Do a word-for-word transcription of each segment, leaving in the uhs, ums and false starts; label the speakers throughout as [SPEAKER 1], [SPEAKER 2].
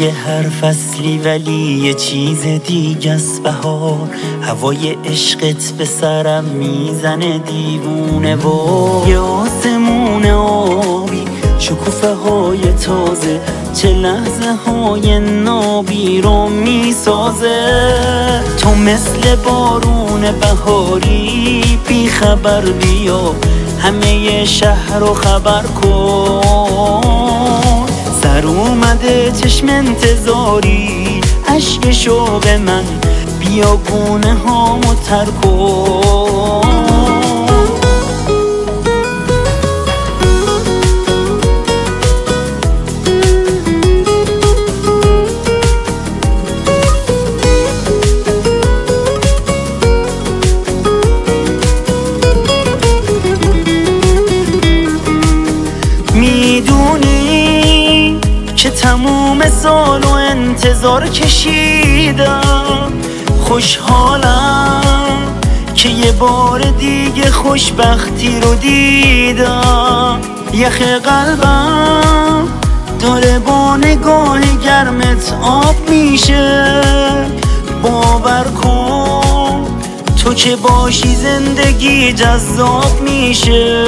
[SPEAKER 1] رنگ هر فصلی ولی یه چیز دیگه است بهار. هوای عشقت به سرم میزنه دیوونه و یه آسمون آبی، شکوفه های تازه، چه لحظه های نابی رو میسازه. تو مثل بارون بهاری بی خبر بیا، همه شهر رو خبر کن. سر اومده چشم انتظاری، اشک شوق من، بیا گونه هامو تر کن. میدونی که تموم سال و انتظار کشیدم، خوشحالم که یه بار دیگه خوشبختی رو دیدم. یخ قلبم داره با نگاه گرمت آب میشه، باور کن تو که باشی زندگی جذاب میشه.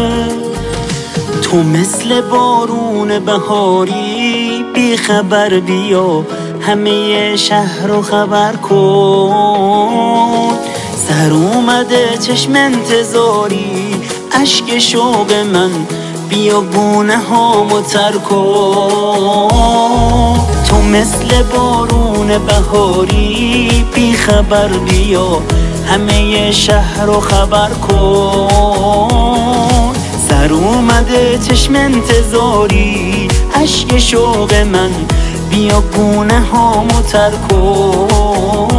[SPEAKER 1] تو مثل بارون بهاری بی خبر بیا، همه شهر رو خبر کن. سر اومده چشم انتظاری، اشک شوق من، بیا گونه هامو تر کن. تو مثل بارون بهاری بی خبر بیا، همه شهر رو خبر کن. سر اومده چشم انتظاری، اشک شوق من، بیا گونه هامو تر کن.